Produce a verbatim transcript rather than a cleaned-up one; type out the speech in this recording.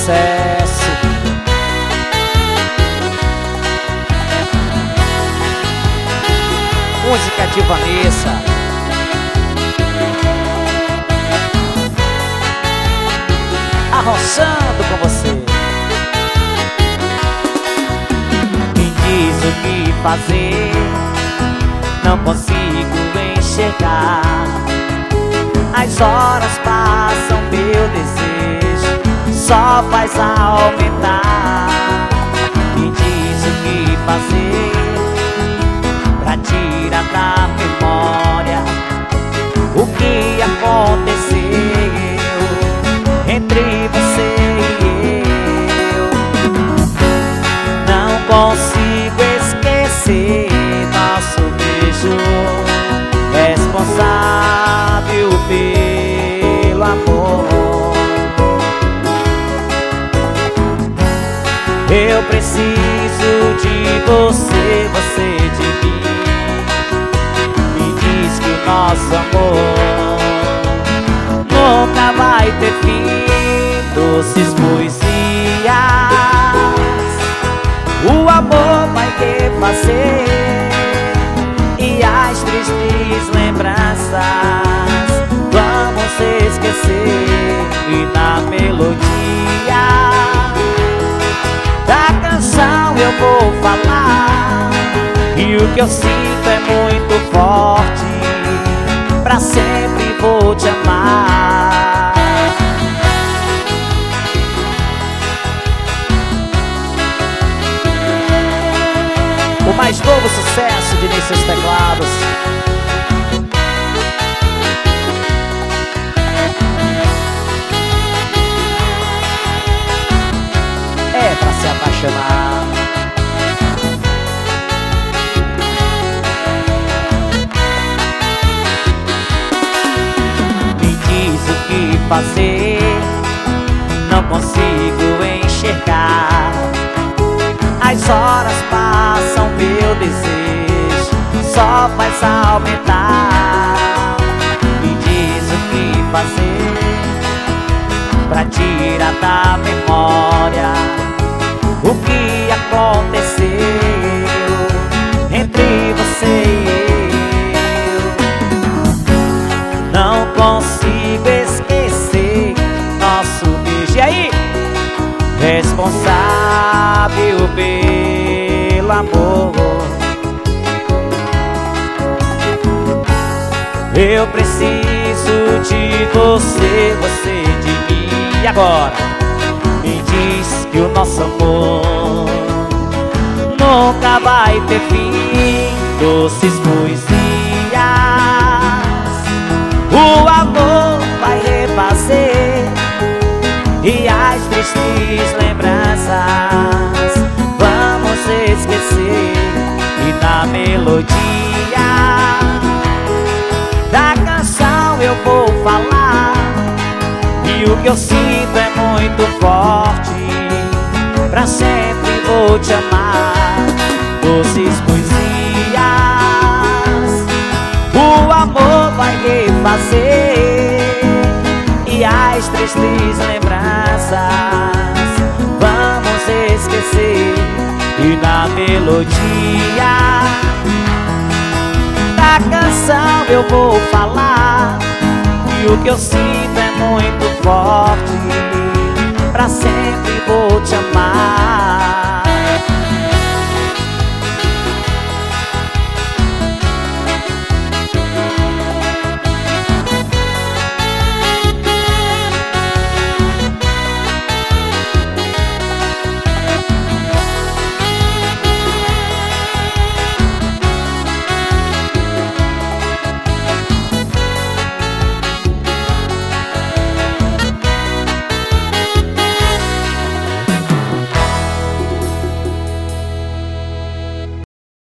sucesso. Música de Vanessa. Arrochando com você. Me diz o que fazer, não consigo enxergar. As horas passam, meu desejo só faz aumentar. Me diz o que fazer pra tirar da memória o que aconteceu entre você e eu. Não consigo esquecer nosso beijo, responsável pelo amor. Eu preciso de você, você de mim. Me diz que o nosso amor nunca vai ter fim. Doces poesias, o amor vai refazer, e as tristes lembranças vamos esquecer. E na melodia da canção eu vou falar, e o que eu sinto é muito forte, pra sempre vou te amar. O mais novo sucesso de Nesses Teclados. É pra se apaixonar. Me diz o que fazer, não consigo enxergar. As horas passam, meu desejo só faz aumentar. Me diz o que fazer pra tirar da memória o que aconteceu entre você e eu. Não consigo esquecer nosso beijo. E aí? Responsável pelo amor. Eu preciso de você, você de mim. E agora? Me diz que o nosso amor nunca vai ter fim. Doces poesias, o amor vai refazer, e as tristes lembranças vamos esquecer. E na melodia da canção eu vou falar, e o que eu sinto é muito forte, pra sempre vou te amar. Doces poesias, o amor vai refazer, e as tristes lembranças vamos esquecer. E na melodia da canção eu vou falar, e o que eu sinto é muito forte, pra sempre vou te amar.